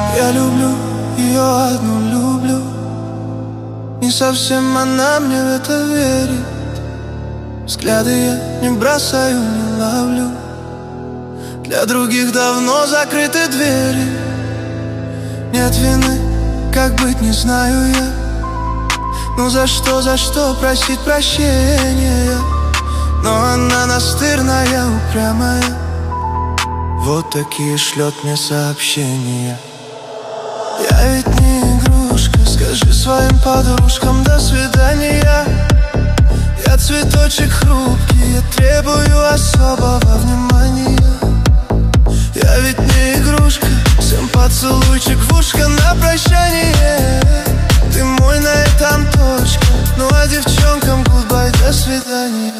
Я люблю ее одну, люблю. Не совсем она мне в это верит. Взгляды я не бросаю, не ловлю. Для других давно закрыты двери. Нет вины, как быть, не знаю я. Ну за что просить прощения? Но она настырная, упрямая. Вот такие шлет мне сообщения. Я ведь не игрушка, скажи своим подружкам до свидания. Я цветочек хрупкий, я требую особого внимания. Я ведь не игрушка, всем поцелуйчик в ушко на прощание. Ты мой, на этом точка. Ну а девчонкам гудбай, до свидания.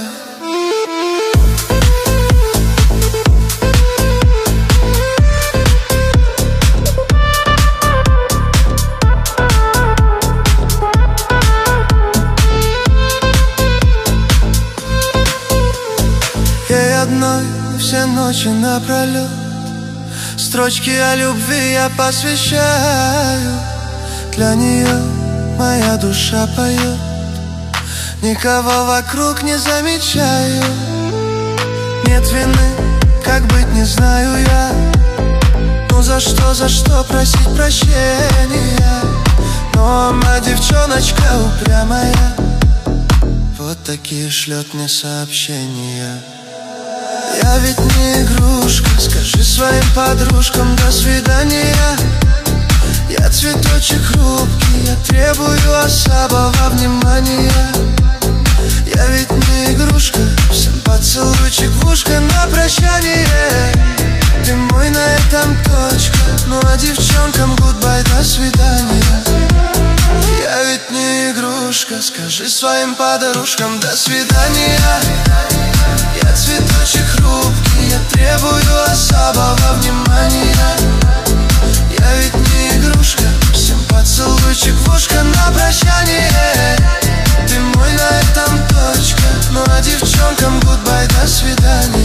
Ей одной все ночи напролет строчки о любви я посвящаю. Для нее моя душа поет, никого вокруг не замечаю. Нет вины, как быть, не знаю я. Ну за что просить прощения? Но моя девчоночка упрямая. Вот такие шлет мне сообщения. Я ведь не игрушка, скажи своим подружкам до свидания. Я цветочек хрупкий, я требую особого внимания. Я ведь не игрушка, всем поцелуйчик в ушко на прощание. Ты мой, на этом точка. Ну а девчонкам гудбай, до свидания. Я ведь не игрушка, скажи своим подружкам до свидания. Я цветочек хрупкий, я требую особого внимания. Я ведь не игрушка, всем поцелуйчик в ушко на прощание. Ты мой, на этом точка. Ну а девчонкам гудбай, до свидания.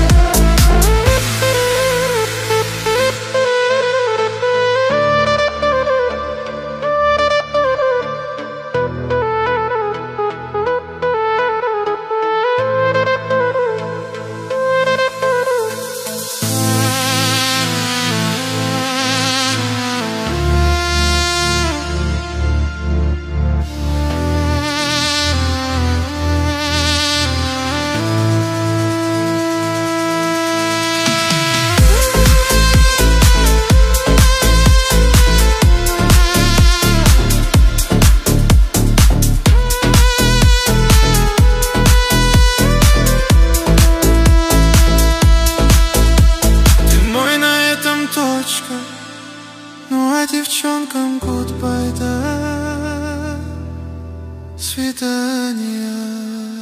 Ну а девчонкам гудбай, до свидания.